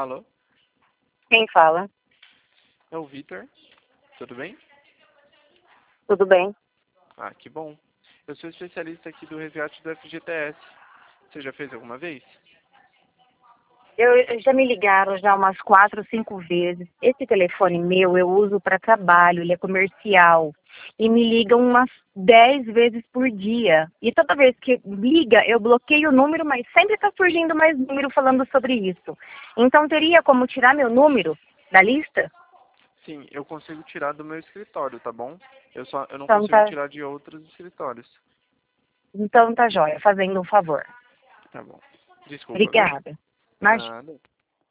Alô? Quem fala? É o Vitor. Tudo bem? Tudo bem? Ah, que bom. Eu sou especialista aqui do resgate do FGTS. Você já fez alguma vez? Já me ligaram já umas 4, 5 vezes. Esse telefone meu eu uso para trabalho, ele é comercial. E me ligam umas 10 vezes por dia. E toda vez que liga, eu bloqueio o número, mas sempre está surgindo mais número falando sobre isso. Então teria como tirar meu número da lista? Sim, eu consigo tirar do meu escritório, tá bom? Eu não Então consigo tá, tirar de outros escritórios. então tá jóia, fazendo um favor. Tá bom. Desculpa, viu? Obrigada. Mas Nada.